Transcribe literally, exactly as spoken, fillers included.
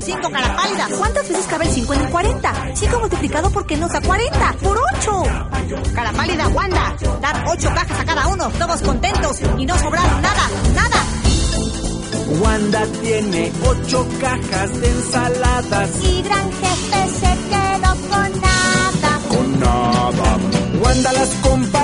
cinco cara pálida. ¿Cuántas veces cabe el cinco en el cuarenta? cinco multiplicado por qué nos da cuarenta. ¡Por ocho! Cara pálida, Wanda. Dar ocho cajas a cada uno, todos contentos y no sobrar nada, nada. Wanda tiene ocho cajas de ensaladas. Y gran jefe se quedó con nada. Con nada. Wanda las compra